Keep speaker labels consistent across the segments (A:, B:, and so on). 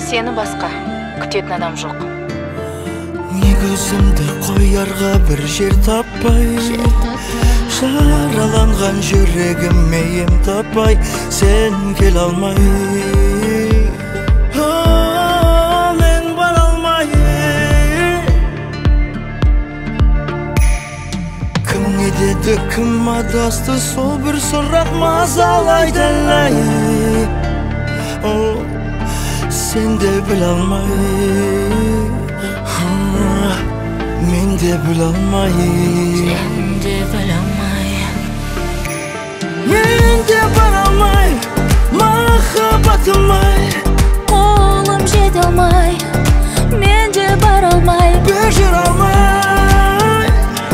A: сені басқа күтетін адам жоқ.
B: Не көзімді қоярға бір жер таппай, жараланған жүрегіме ем таппай, сен келе алмай, мен бара алмай. Кім не деді, кім адасты, сол бір сұрақ мазалайды әлі. Сен де біле алмай, мен де біле алмай,
A: Сен де біле алмай,
B: мен де бара алмай, махаббатым-ай.
A: қолым жете алмай, мен де бара алмай,
B: бір жүре алмай,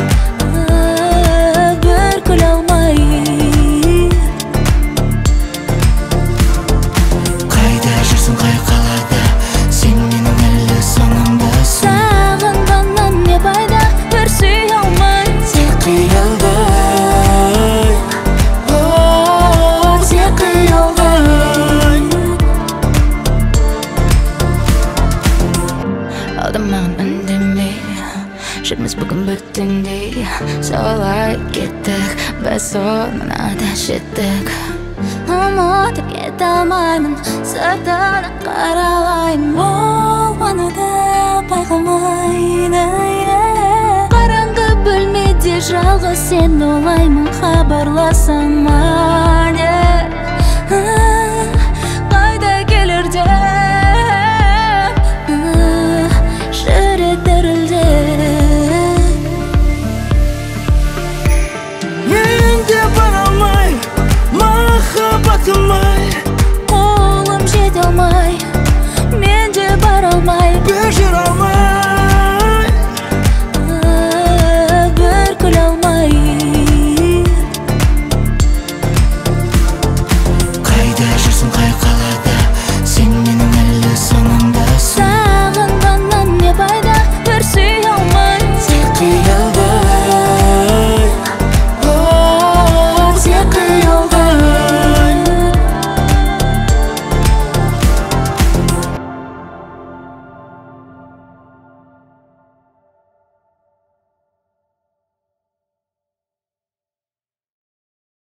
A: бір күле алмай.
B: қайда жүрсің, қай қалада, сен менің әлі санамдасың.
A: Сағынғаннан не пайда, бір сүй алмай,
B: Тек қиялдай, тек қиялдай.
A: алдамаған үндемей, жүрміз бүгін бүтіндей, солай кеттік, біз орнына да жеттік. Ұмытып кете алмаймын, сыртынан қаралаймын, ол оны да байқамайды. Қараңғы бөлмеде жалғыз сен олаймын, хабарласам